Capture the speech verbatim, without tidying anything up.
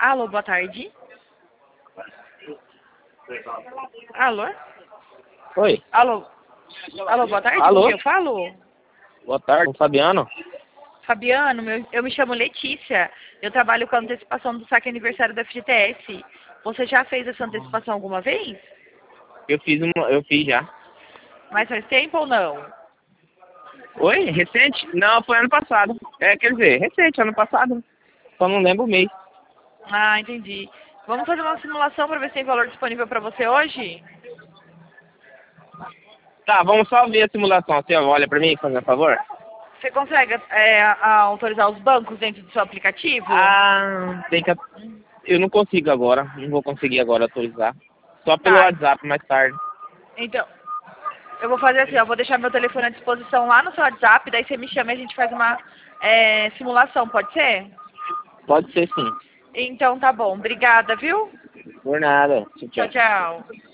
Alô, boa tarde. Alô? Oi. Alô? Alô, boa tarde, Alô? com quem eu falo? Boa tarde, Fabiano. Fabiano, meu- eu me chamo Letícia. Eu trabalho com a antecipação do saque aniversário da F G T S. Você já fez essa antecipação alguma vez? Eu fiz uma, eu fiz já. Mas faz tempo ou não? Oi? Recente? Não, foi ano passado. É, quer dizer, recente, ano passado. Só não lembro o mês. Ah, entendi. Vamos fazer uma simulação para ver se tem valor disponível para você hoje? Tá, vamos só ver a simulação. Você olha pra mim, fazendo favor? Você consegue é, a- autorizar os bancos dentro do seu aplicativo? Ah, tem que... Eu não consigo agora. Não vou conseguir agora autorizar. Só pelo Tá. WhatsApp mais tarde. Então, eu vou fazer assim, eu vou deixar meu telefone à disposição lá no seu WhatsApp, daí você me chama e a gente faz uma é, simulação, pode ser? Pode ser sim. Então tá bom. Obrigada, viu? Por nada. Tchau, Tchau, tchau. tchau.